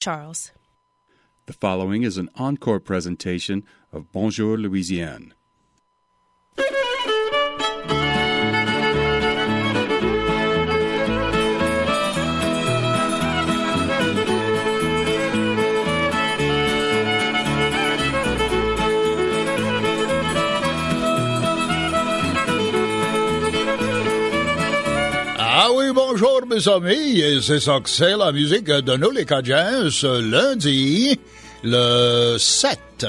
Charles. The following is an encore presentation of Bonjour Louisiane. Ah oui, bonjour mes amis, et c'est ça que c'est la musique de nous les Cajuns ce lundi, le 7.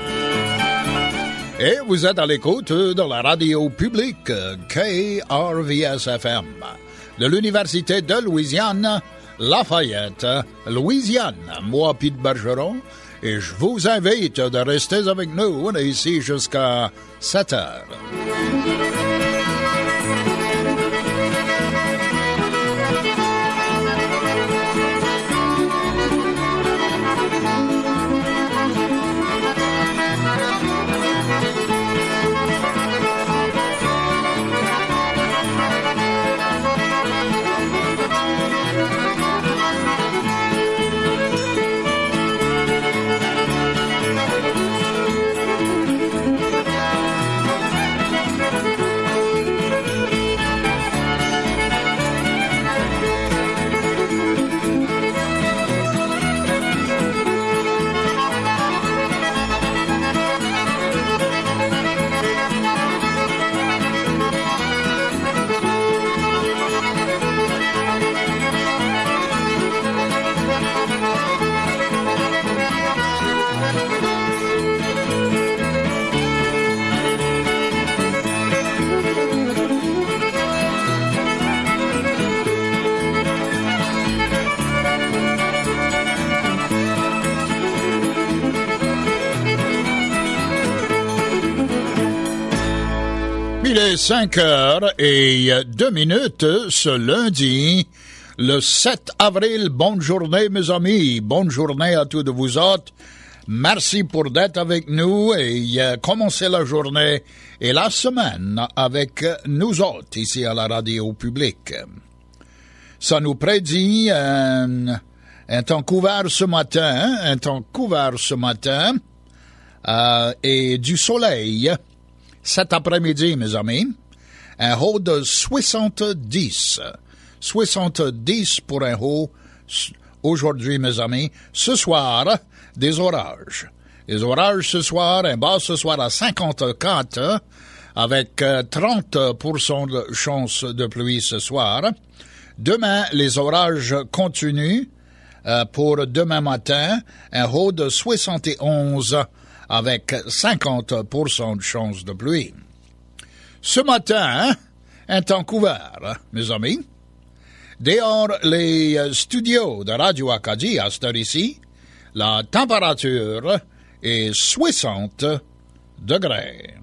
Et vous êtes à l'écoute de la radio publique KRVS-FM de l'Université de Louisiane, Lafayette, Louisiane. Moi, Pete Bergeron, et je vous invite de rester avec nous ici jusqu'à 7 heures. Il est 5h02 ce lundi, le 7 avril. Bonne journée, mes amis. Bonne journée à tous de vous autres. Merci pour d'être avec nous et commencer la journée et la semaine avec nous autres ici à la radio publique. Ça nous prédit un temps couvert ce matin, et du soleil. Cet après-midi, mes amis, un haut de 70. 70 pour un haut aujourd'hui, mes amis. Ce soir, des orages. Les orages ce soir, un bas ce soir à 54, avec 30% de chance de pluie ce soir. Demain, les orages continuent pour demain matin, un haut de 71 avec 50% de chance de pluie. Ce matin, un temps couvert, mes amis. Dehors les studios de Radio Acadie à cette heure ici, la température est 60 degrés.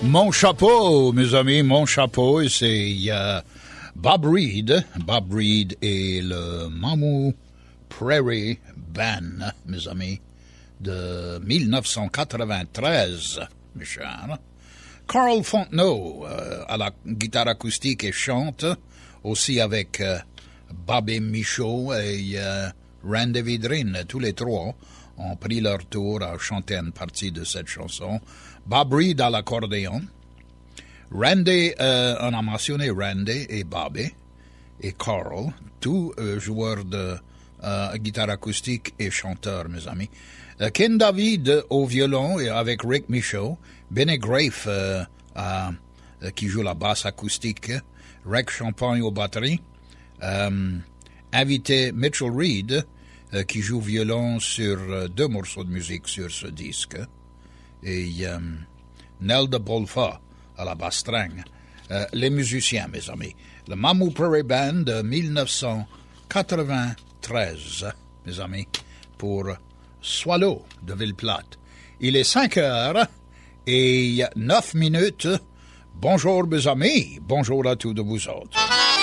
Mon chapeau, mes amis, mon chapeau, c'est Bob Reed. Bob Reed et le Mamou Prairie Band, mes amis, de 1993, mes chers. Carl Fontenot à la guitare acoustique et chante, aussi avec Bobby Michaud et Randy Vidrine, tous les trois ont pris leur tour à chanter une partie de cette chanson. Bob Reed à l'accordéon. Randy, on a mentionné Randy et Bobby et Carl, tous joueurs de guitare acoustique et chanteurs, mes amis. Ken David au violon et avec Rick Michaud. Benny Grafe qui joue la basse acoustique. Rick Champagne aux batteries. Invité Mitchell Reed qui joue violon sur 2 morceaux de musique sur ce disque. Et Nelda Bolfa à la basse string. Les musiciens, mes amis. Le Mamou Prairie Band de 1993, mes amis, pour Swallow de Ville-Plate. Il est 5h09. Bonjour, mes amis. Bonjour à tous de vous autres.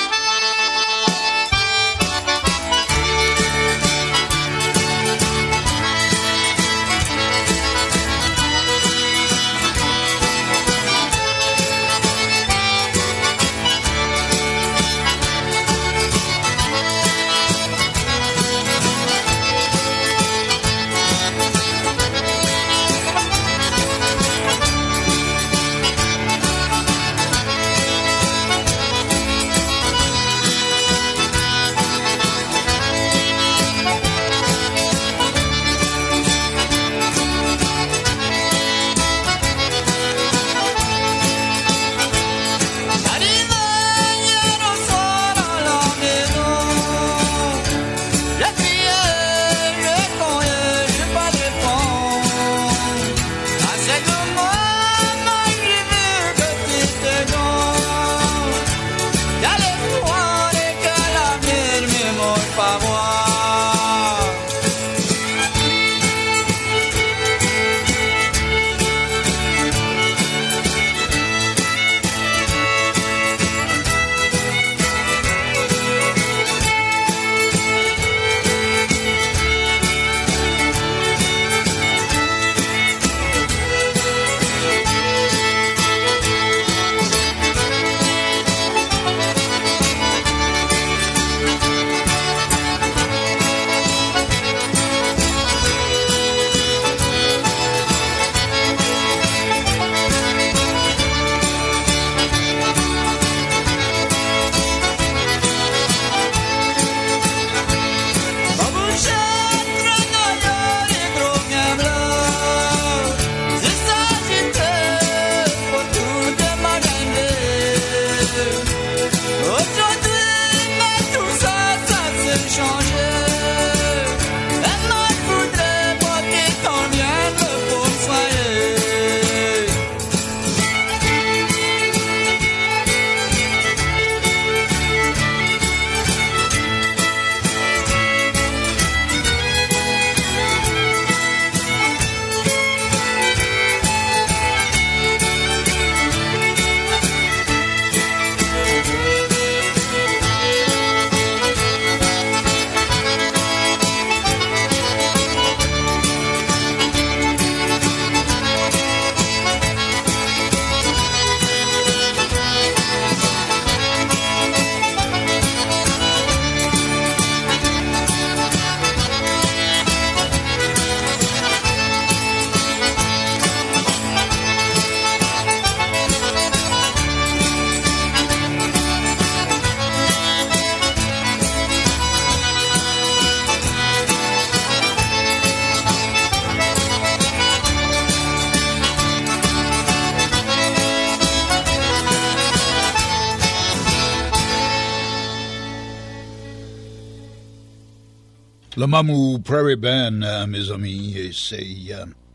Le Mamou Prairie Band, mes amis, c'est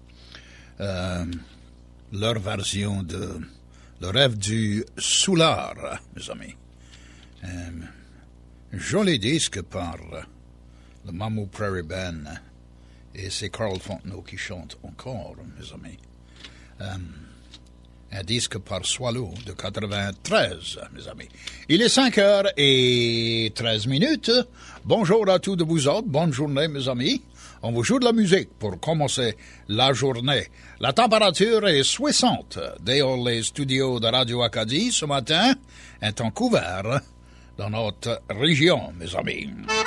leur version de Le rêve du soulard, mes amis. Joli disque par le Mamou Prairie Band, et c'est Carl Fontenot qui chante encore, mes amis. un disque par Swallow de 93, mes amis. Il est 5h13. Bonjour à tous de vous autres. Bonne journée, mes amis. On vous joue de la musique pour commencer la journée. La température est 60 dehors les studios de Radio Acadie ce matin. Un temps couvert dans notre région, mes amis.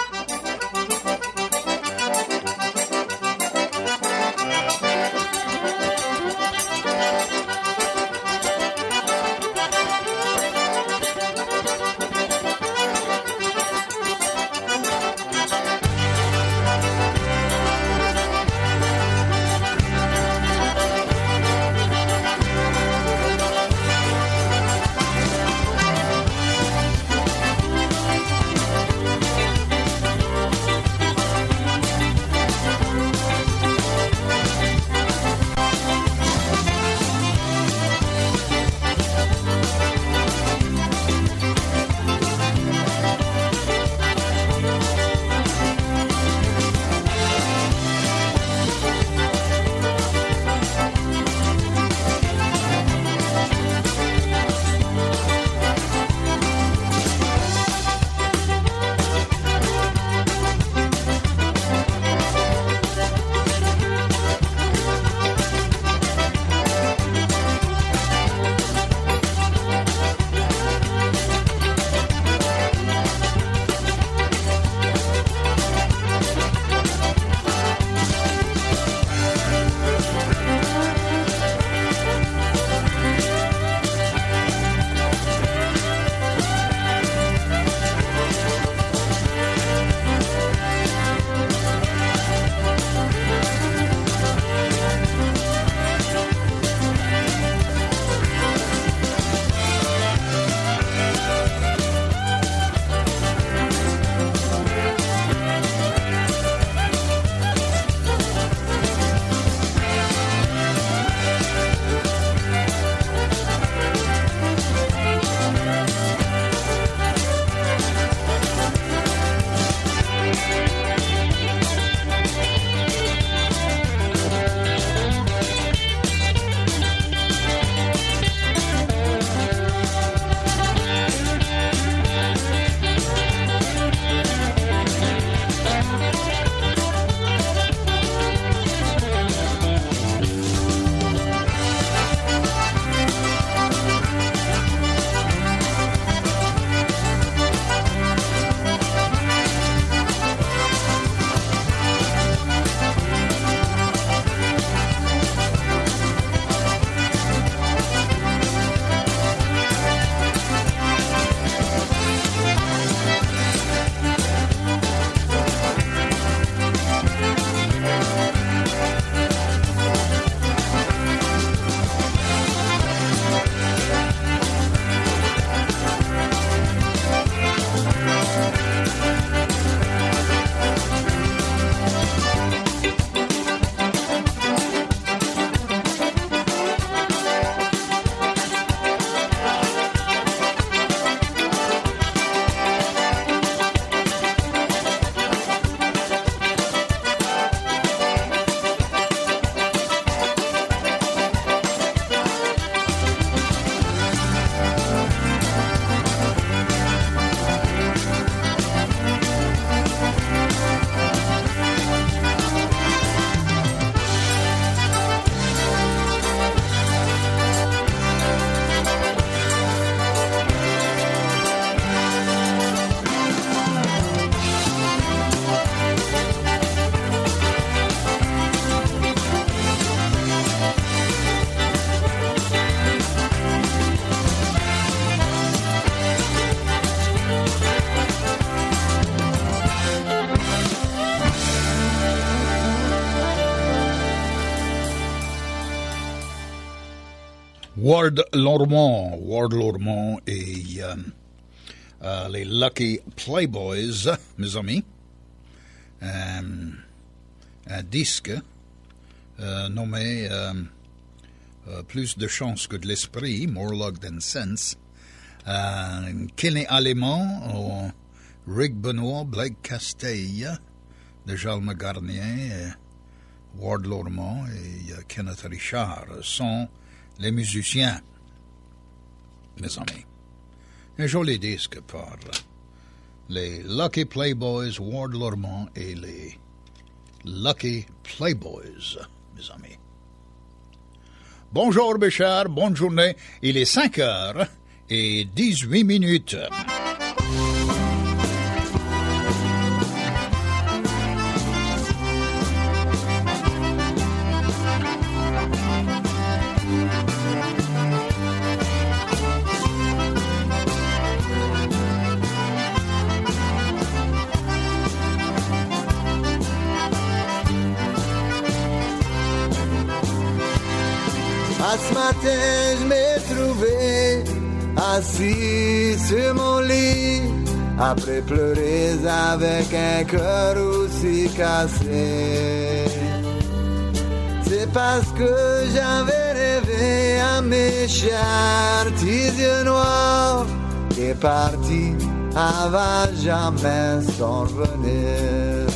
Ward Lormont et les Lucky Playboys, mes amis. Un disque nommé Plus de chance que de l'esprit, More Luck Than Sense. Kenny Allemand, Rick Benoit, Blake Castille, de Jalma Garnier, Ward Lormont et Kenneth Richard sont les musiciens mes amis. Un joli disque par les Lucky Playboys, Ward Lormont et les Lucky Playboys, mes amis. Bonjour, mes chers, bonne journée. Il est 5h18. Ce matin, je m'ai trouvé assis sur mon lit, après pleurer avec un cœur aussi cassé. C'est parce que j'avais rêvé à mes chers petits yeux noirs, qui est parti avant jamais s'en revenir.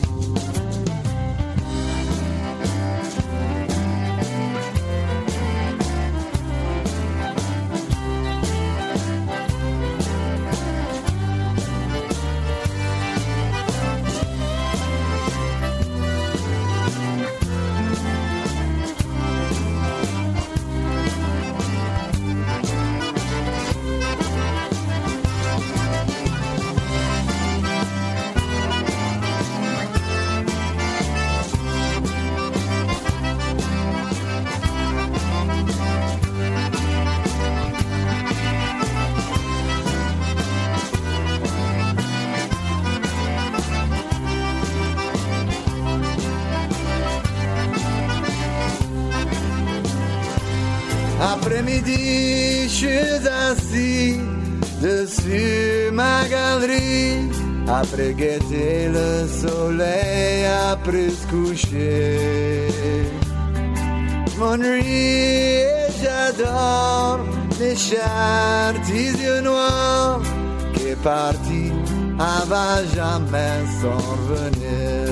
Après-midi, je suis assis dessus ma galerie, après guetter le soleil, après se coucher. Je m'ennuie et j'adore mes chers petits yeux noirs, qui est parti avant jamais s'en revenir.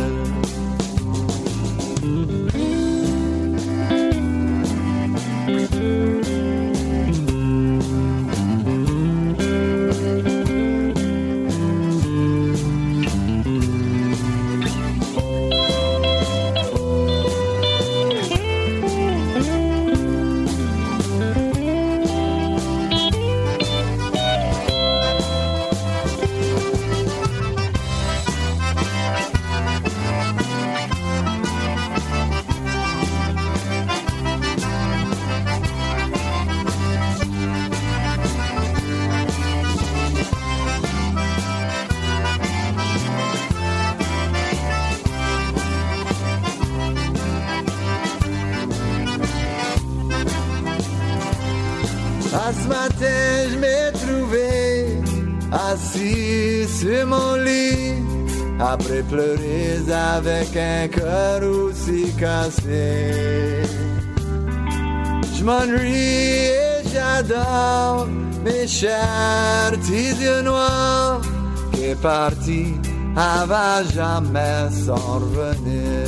Ce matin, je m'ai trouvé assis sur mon lit, après pleurer avec un cœur aussi cassé. Je m'ennuie et j'adore mes chers petits yeux noirs, qui est parti avant jamais s'en revenir.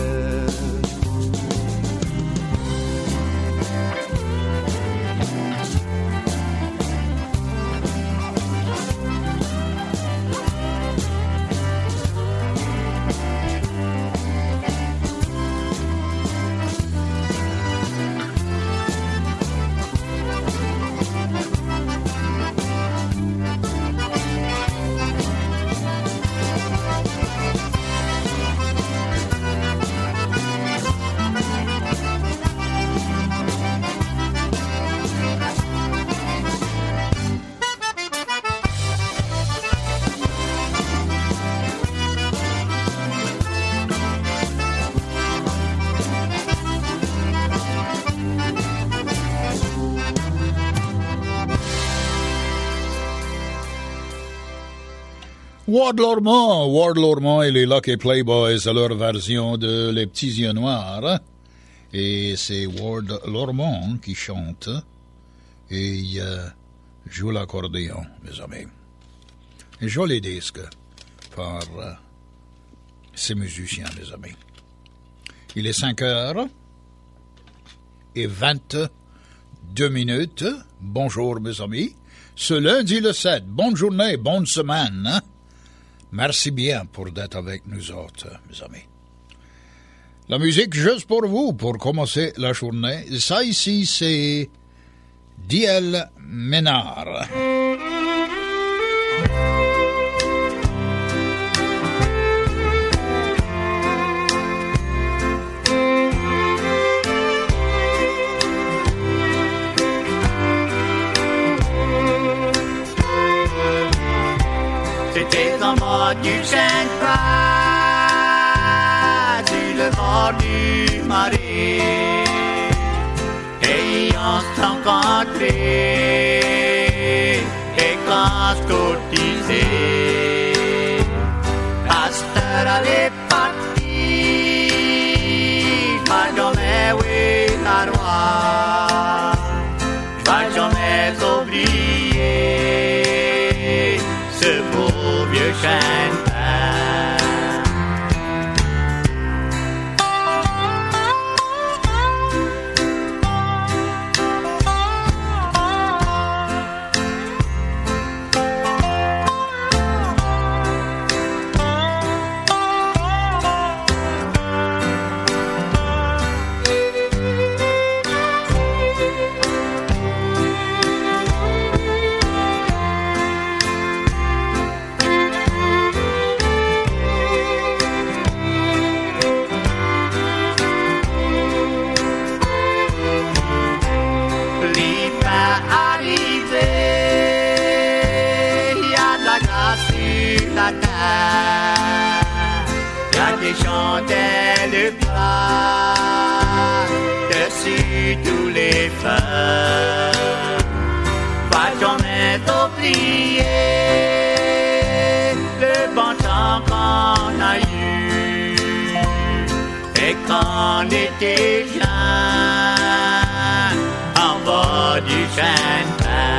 Ward Lormont et les Lucky Playboys à leur version de Les Petits Yeux Noirs. Et c'est Ward Lormont qui chante et joue l'accordéon, mes amis. Un joli disque par ces musiciens, mes amis. Il est 5h22 2 minutes. Bonjour, mes amis. Ce lundi le 7, bonne journée, bonne semaine. Hein? Merci bien pour d'être avec nous autres, mes amis. La musique juste pour vous, pour commencer la journée. Ça ici, c'est D.L. Ménard. C'était en bord du chêne pas sur le bord du marais et on s'est rencontrés et quand se courtisés Pasteur allait partir pas jamais oui la roi pas jamais oublier ce beau vieux chêne chandelles pleines dessus tous les feux. Pas jamais oublier le bon temps qu'on a eu et qu'on était jeunes en bord du chêne.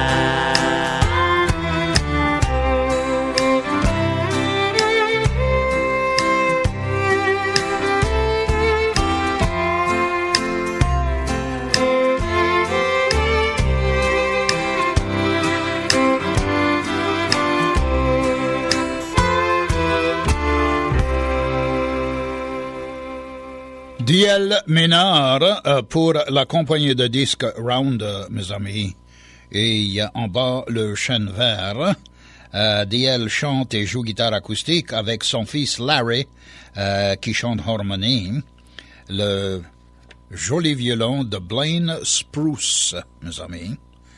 D.L. Ménard pour la compagnie de disques Round, mes amis. Et en bas, le chêne vert. D.L. chante et joue guitare acoustique avec son fils Larry, qui chante harmonie. Le joli violon de Blaine Spruce, mes amis.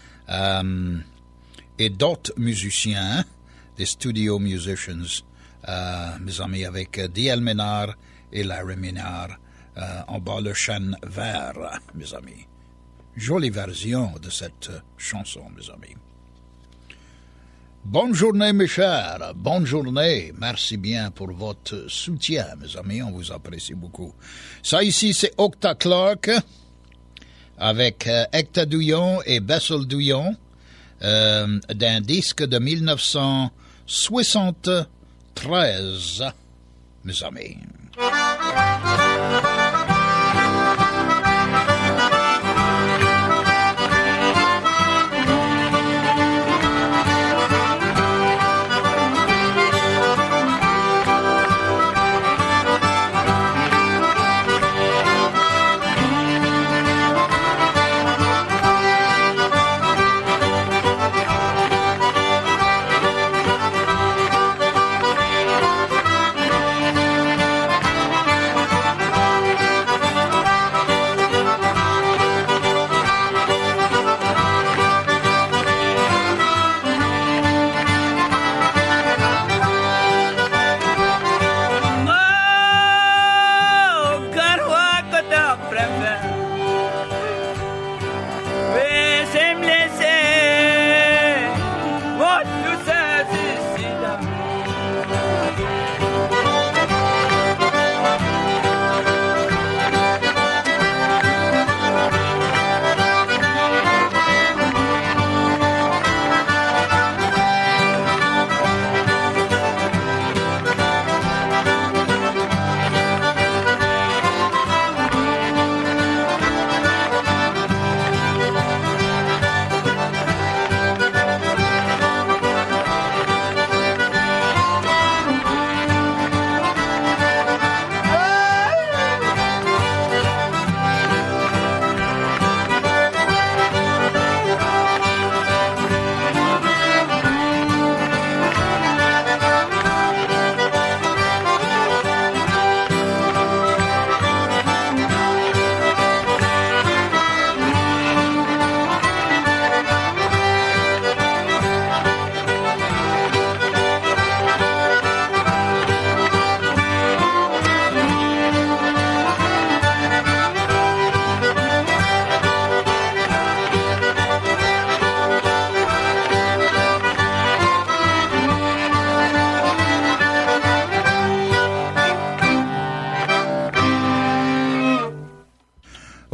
Et d'autres musiciens, des studio musicians, mes amis, avec D.L. Ménard et Larry Ménard. En bas le chêne vert, mes amis. Jolie version de cette chanson, mes amis. Bonne journée, mes chers. Bonne journée. Merci bien pour votre soutien, mes amis. On vous apprécie beaucoup. Ça ici, c'est Octa Clark avec Hector Douillon et Bessel Douillon d'un disque de 1973, mes amis.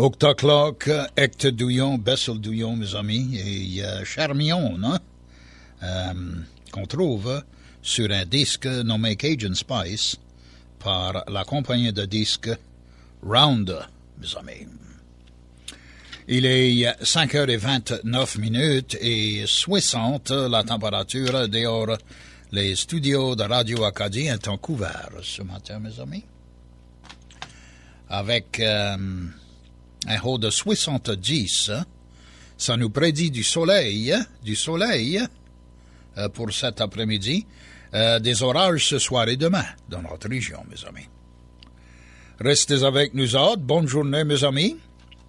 Octoclock, Hector Douillon, Bessel Douillon, mes amis, et Charmion, hein? Qu'on trouve sur un disque nommé Cajun Spice par la compagnie de disques Round, mes amis. Il est 5h29 et 60, la température dehors. Les studios de Radio Acadie sont couverts ce matin, mes amis. Avec un haut de 70, ça nous prédit du soleil pour cet après-midi, des orages ce soir et demain dans notre région, mes amis. Restez avec nous autres. Bonne journée, mes amis.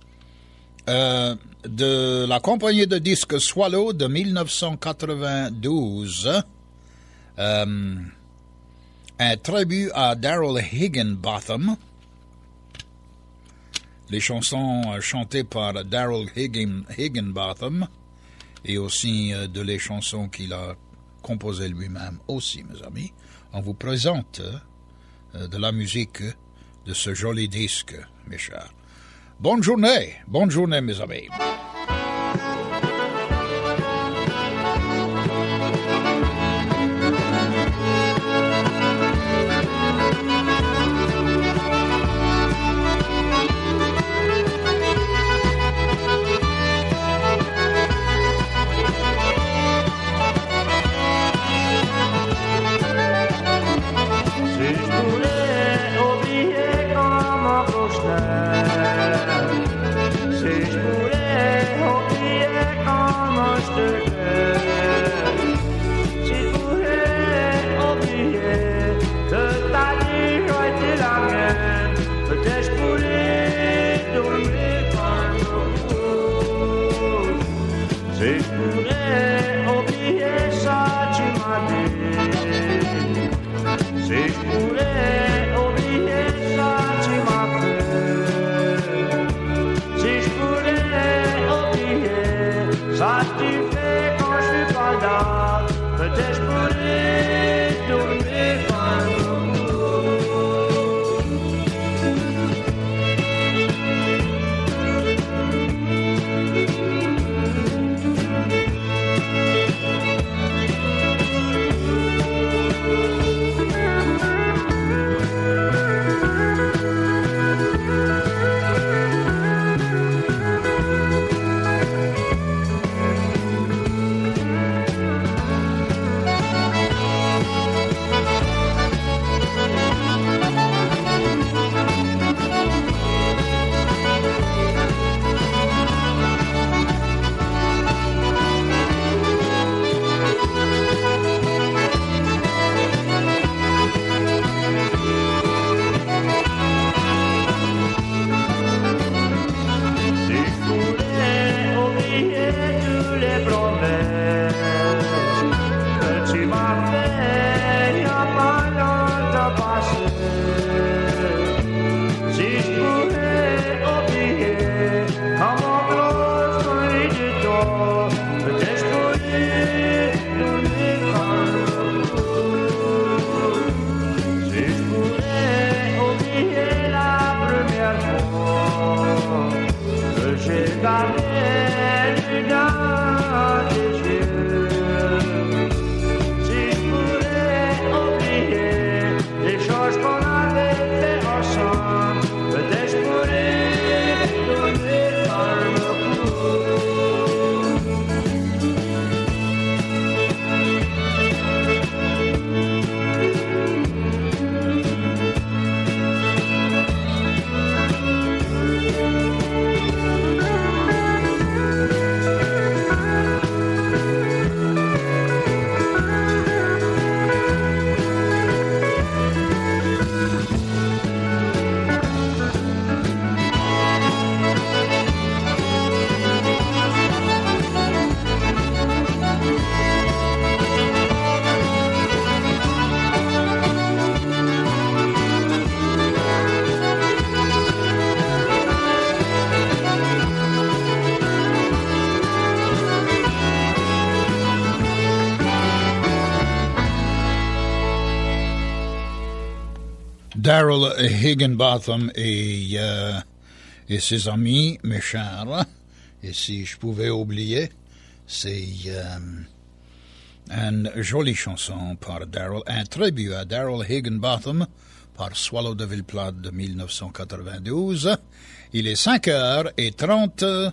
De la compagnie de disques Swallow de 1992, un tribut à Daryl Higginbotham. Les chansons chantées par Daryl Higginbotham et aussi de les chansons qu'il a composées lui-même aussi, mes amis. On vous présente de la musique de ce joli disque, mes chers. Bonne journée, mes amis. Daryl Higginbotham et et ses amis, mes chers. Et si je pouvais oublier, c'est une jolie chanson par Daryl, un tribut à Daryl Higginbotham par Swallow de Ville-Plate de 1992. Il est 5h34.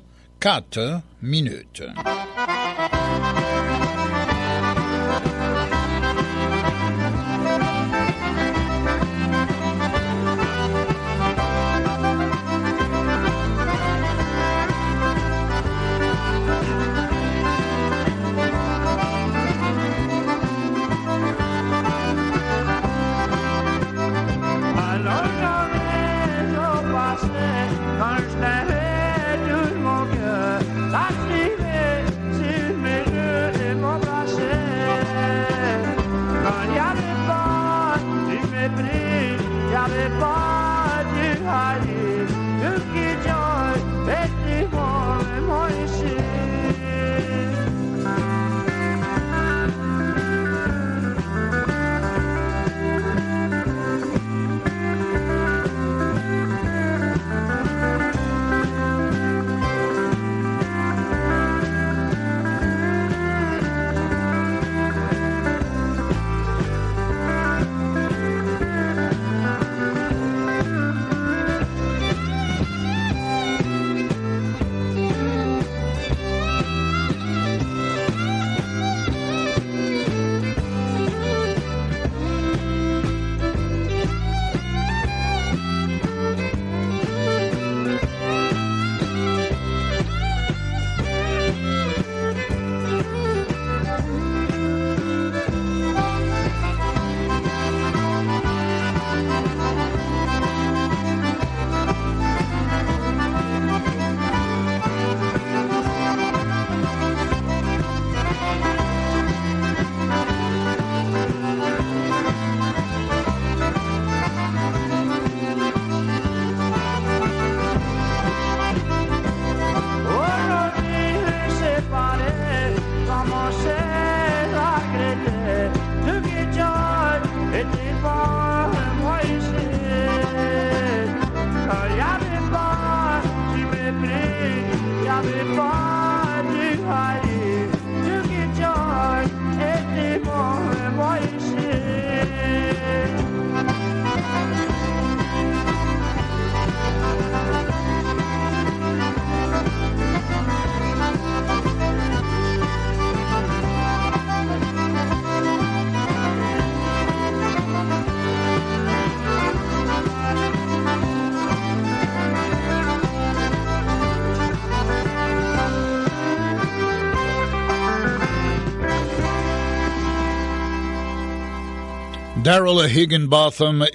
Daryl Higginbotham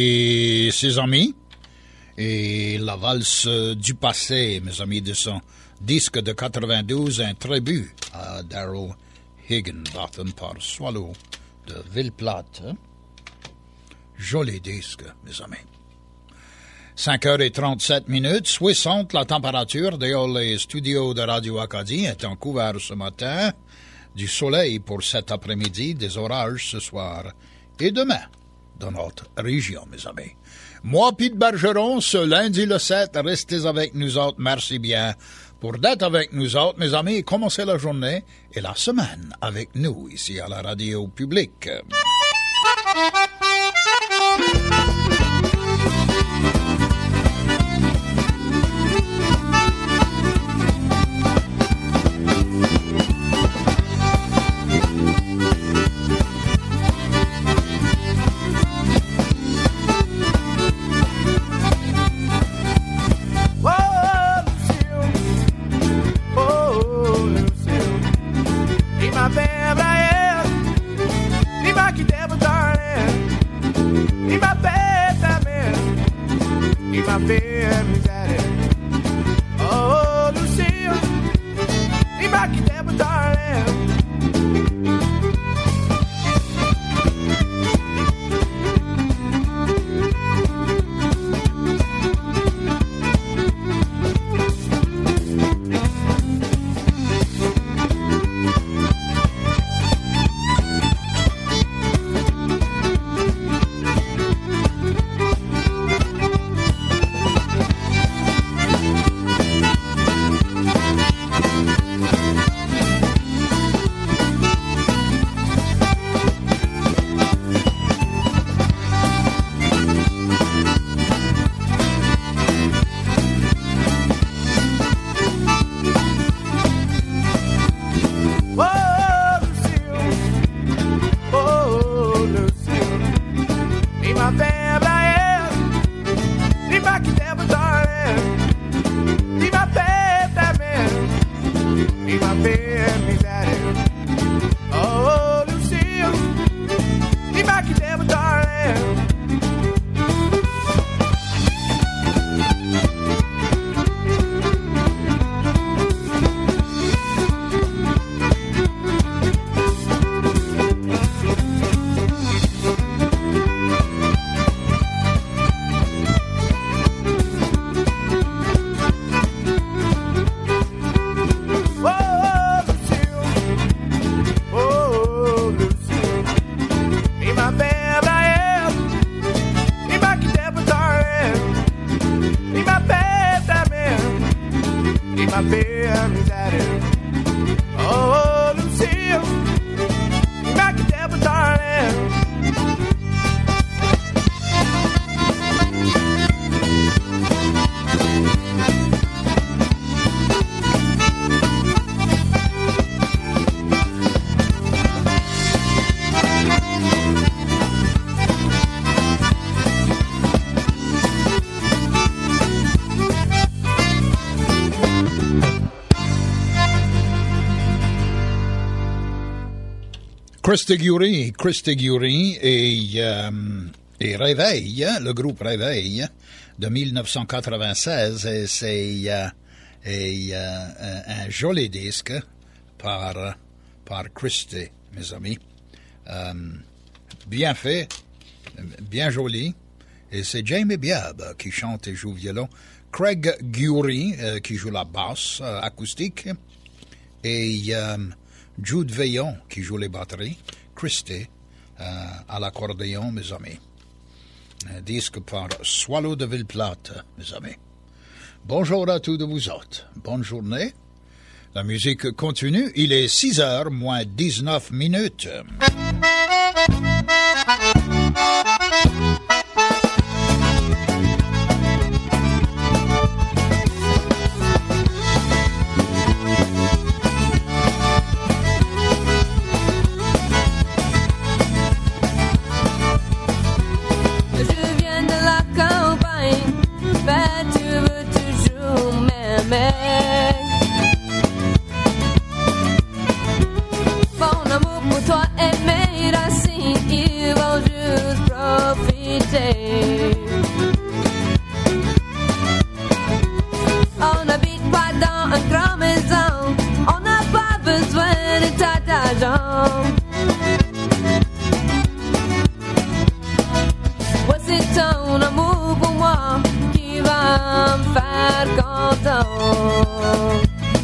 et ses amis, et la valse du passé, mes amis, de son disque de 92, un tribut à Daryl Higginbotham par Swallow de Ville-Plate. Joli disque, mes amis. 5h37, 60, la température dehors les studios de Radio Acadie est en couvert ce matin, du soleil pour cet après-midi, des orages ce soir et demain dans notre région, mes amis. Moi, Pete Bergeron, ce lundi le 7, restez avec nous autres, merci bien pour d'être avec nous autres, mes amis, et commencer la journée et la semaine avec nous, ici à la radio publique. Christy Gury et Réveil, le groupe Réveil de 1996, et c'est un joli disque par Christy, mes amis. Bien fait, bien joli, et c'est Jamie Biab qui chante et joue violon, Craig Gury qui joue la basse acoustique, et Jude Veillon qui joue les batteries, Christy à l'accordéon, mes amis. Un disque par Swallow de Ville-Plate, mes amis. Bonjour à tous de vous autres. Bonne journée. La musique continue. Il est 6h moins 19 minutes. On habite pas dans un grand maison, on n'a pas besoin de tatageon. Ouais, c'est ton amour pour moi qui va me faire content.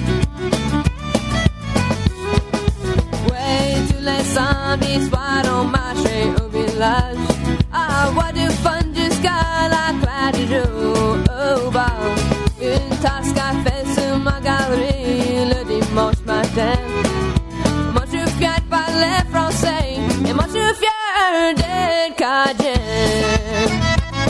Ouais, tous les samedis soirs on marchait au village. Ah, what du fun jusqu'à la claire du jour. Oh, bah, une tasse café sur ma galerie le dimanche matin. Moi, je suis fier de parler français et moi, je suis fier d'être cajun.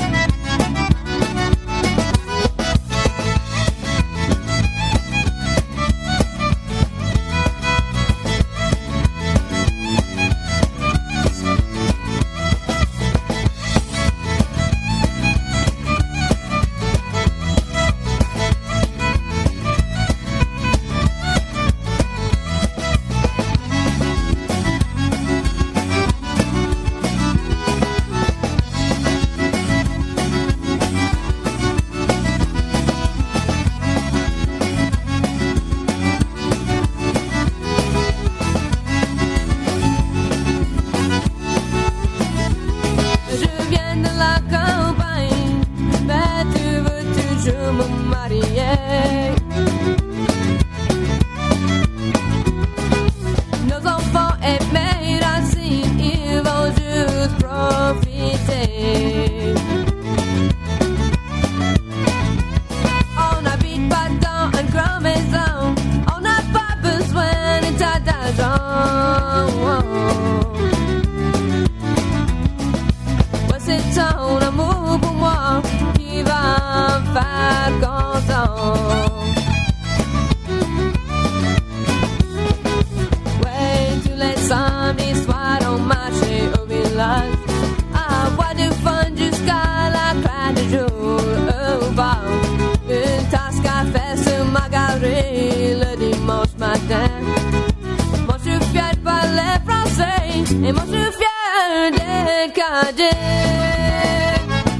Et moi je suis fier d'être cajun.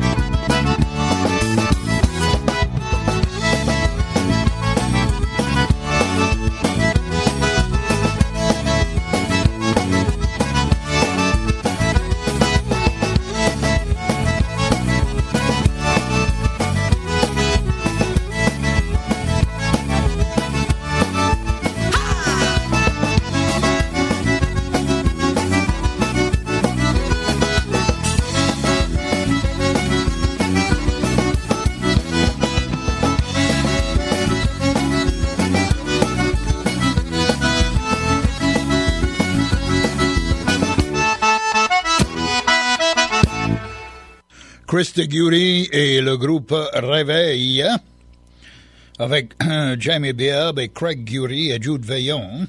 Christy Gury et le groupe Réveil avec Jamie Biab et Craig Gury et Jude Veillon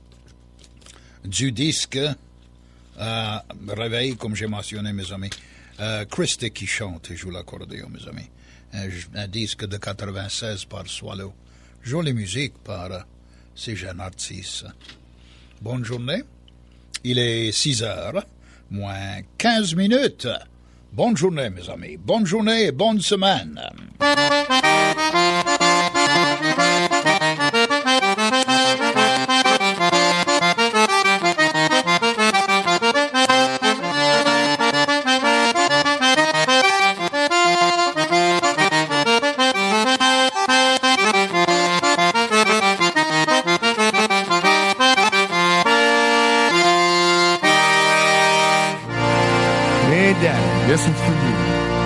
du disque Réveil, comme j'ai mentionné, mes amis. Christy qui chante et joue l'accordéon, mes amis. Un disque de 96 par Swallow. Jolie musique par ces jeunes artistes. Bonne journée. Il est 6 heures, moins 15 minutes. Bonne journée, mes amis. Bonne journée et bonne semaine. This one's for you.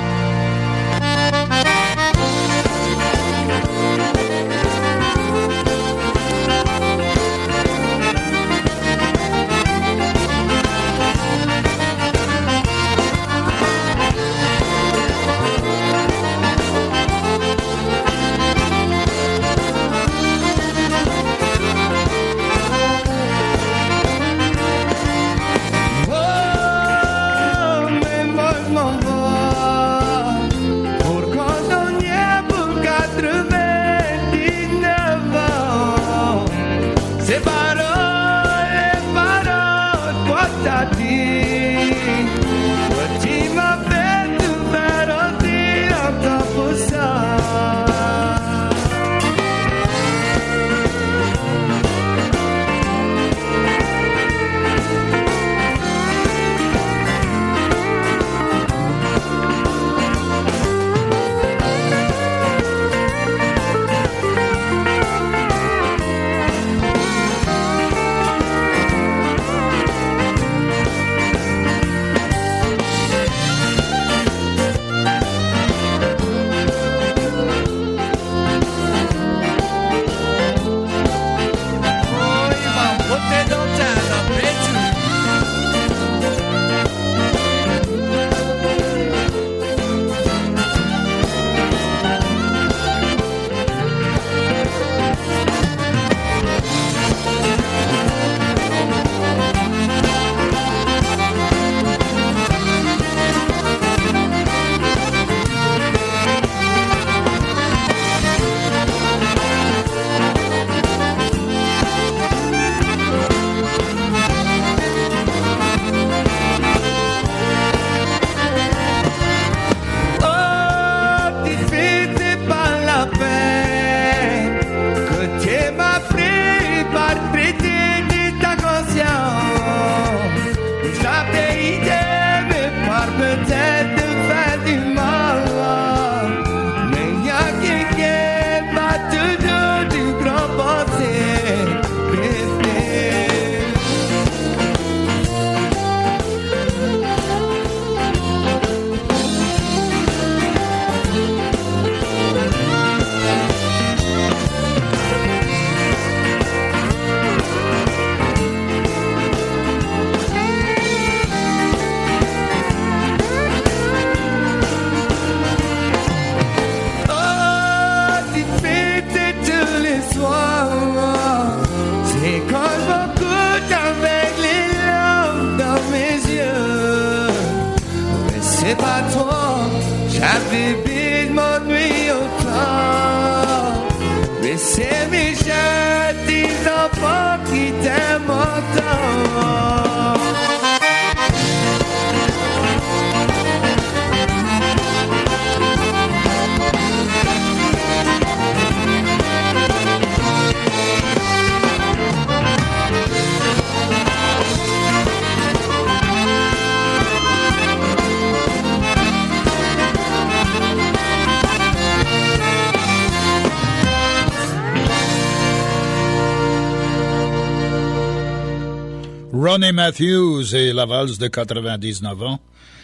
Ronnie Matthews et la valse de 99 ans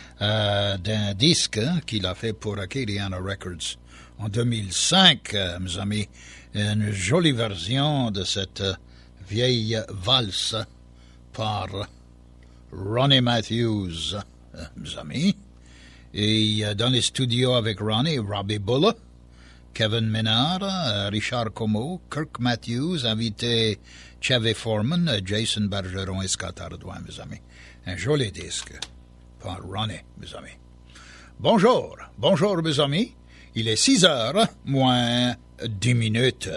d'un disque qu'il a fait pour Acadiana Records en 2005, mes amis. Une jolie version de cette vieille valse par Ronnie Matthews, mes amis. Et dans les studios avec Ronnie, Robbie Bulla, Kevin Minard, Richard Como, Kirk Matthews, invité Chevy Foreman, Jason Bergeron et Scott Ardoin, mes amis. Un joli disque par Ronnie, mes amis. Bonjour, bonjour, mes amis. Il est 6 heures, moins 10 minutes.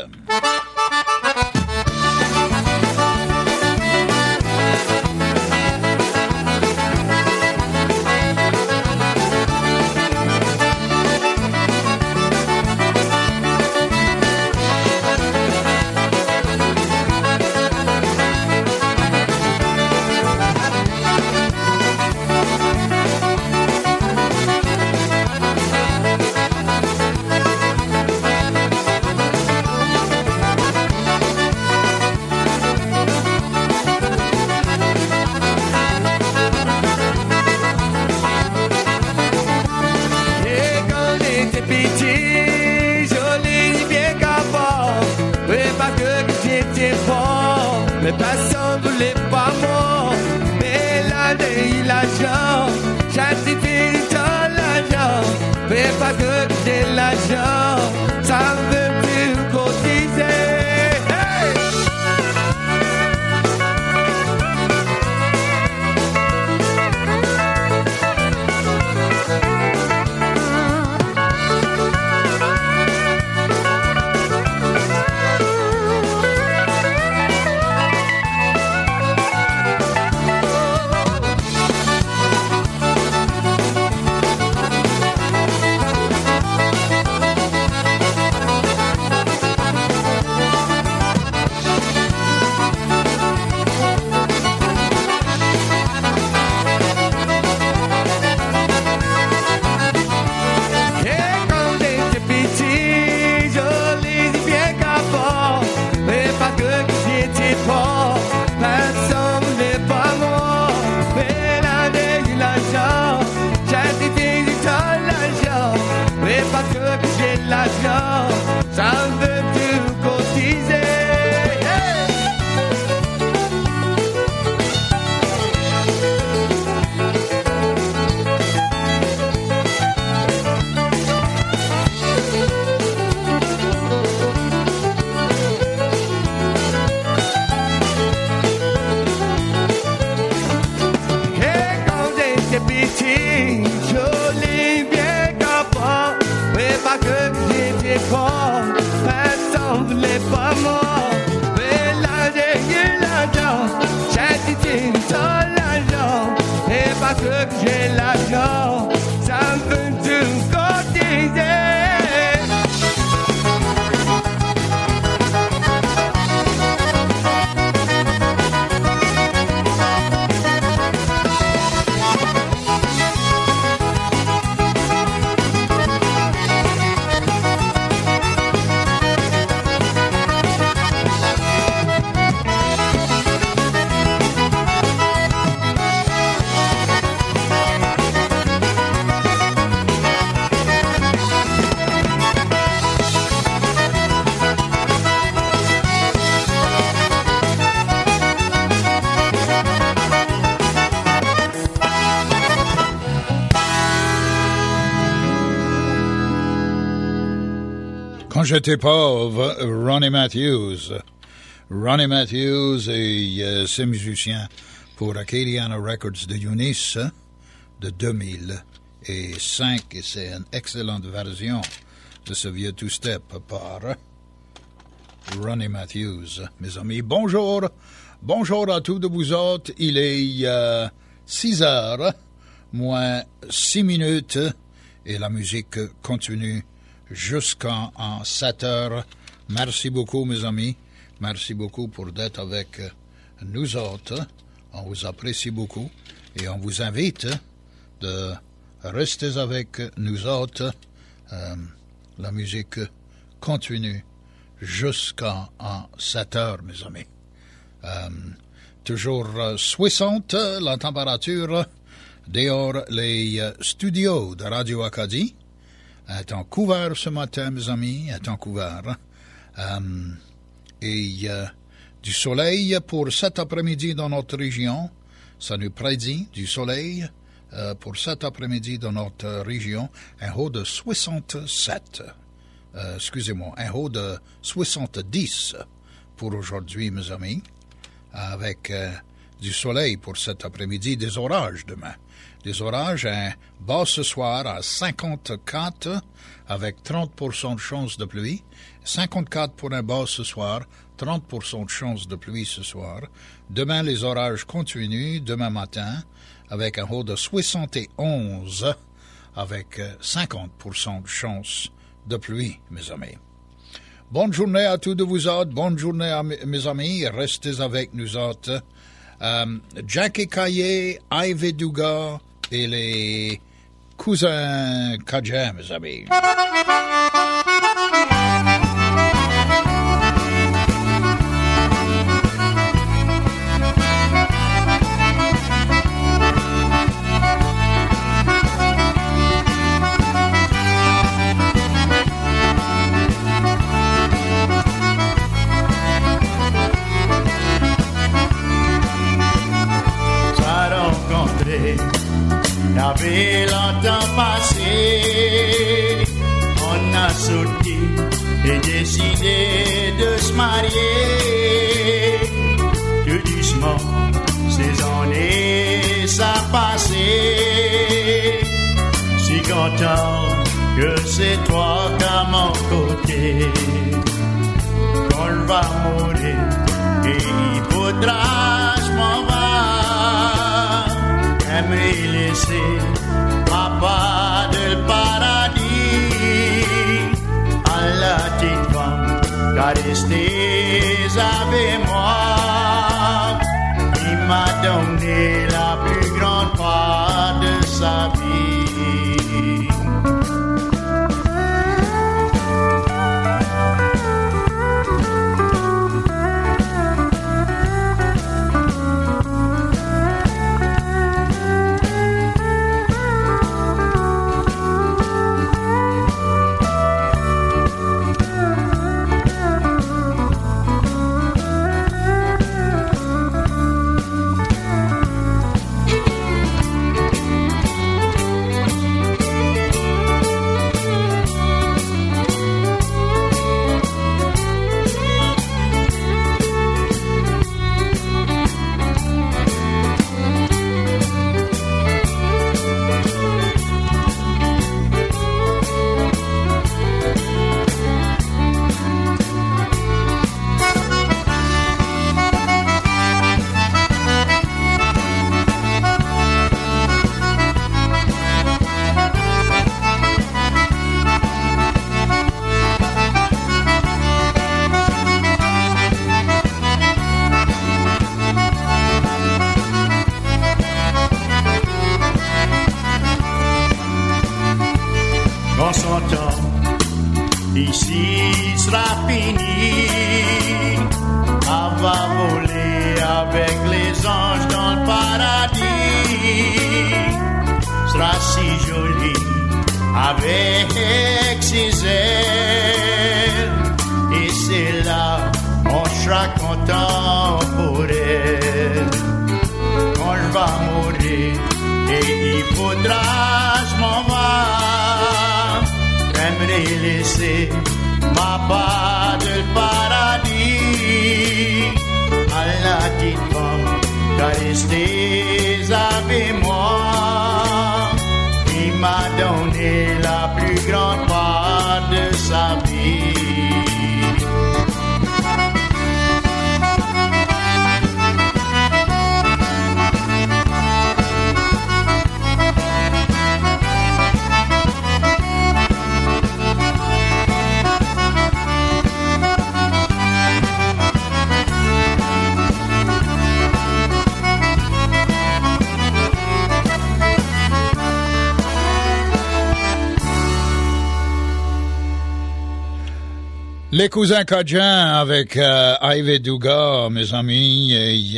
Quand j'étais pauvre, Ronnie Matthews. Ronnie Matthews et ses musiciens pour Acadiana Records de Eunice de 2005. Et c'est une excellente version de ce vieux two-step par Ronnie Matthews. Mes amis, bonjour. Bonjour à tous de vous autres. Il est 6 heures, moins 6 minutes, et la musique continue jusqu'à 7 heures. Merci beaucoup, mes amis. Merci beaucoup pour d'être avec nous autres. On vous apprécie beaucoup et on vous invite de rester avec nous autres. La musique continue jusqu'à 7 heures, mes amis. Toujours 60, la température dehors les studios de Radio Acadie. Étant couvert ce matin, mes amis, étant couvert. Et du soleil pour cet après-midi dans notre région. Ça nous prédit du soleil pour cet après-midi dans notre région. Un haut de 67. Un haut de 70 pour aujourd'hui, mes amis. Avec du soleil pour cet après-midi, des orages demain. Des orages, un bas ce soir à 54 avec 30% de chance de pluie. 54 pour un bas ce soir, 30% de chance de pluie ce soir. Demain, les orages continuent, demain matin, avec un haut de 71 avec 50% de chance de pluie, mes amis. Bonne journée à tous de vous autres, bonne journée à mes amis, restez avec nous autres. Jackie Caillé, Ivy Dugas et les cousins Cajun, mes amis. La ville longtemps passé, on a sauté et décidé de se marier. Tout doucement, ces années, ça passé. Si content que c'est toi qu'à mon côté. Quand je vais mourir et il faudra je m'en vais. J'aimerais laisser papa de paradis à la petite femme qui restée avec moi. Il m'a donné la plus grande part de sa vie. Ici sera fini, on va voler avec les anges dans le paradis. Sera si joli avec ses ailes, et c'est là on sera content pour elle. Quand je vais mourir et il faudra je m'en vais. j'aimerais laisser ma part de paradis à la petite femme qui est restée avec moi. Il m'a donné la plus grande part de sa vie. Les cousins Cajuns avec Ivy Dugas, mes amis, et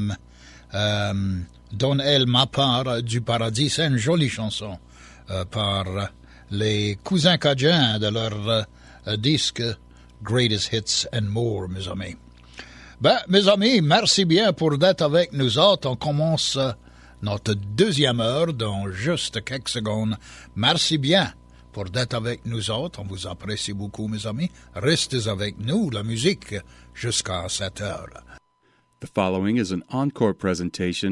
Donne-elle ma part du paradis. C'est une jolie chanson par les cousins Cajuns de leur disque Greatest Hits and More, mes amis. Ben, mes amis, merci bien pour d'être avec nous autres. On commence notre deuxième heure dans juste quelques secondes. Merci bien pour d'être avec nous autres. On vous apprécie beaucoup, mes amis. Restez avec nous, la musique, jusqu'à 7 heures. The following is an encore presentation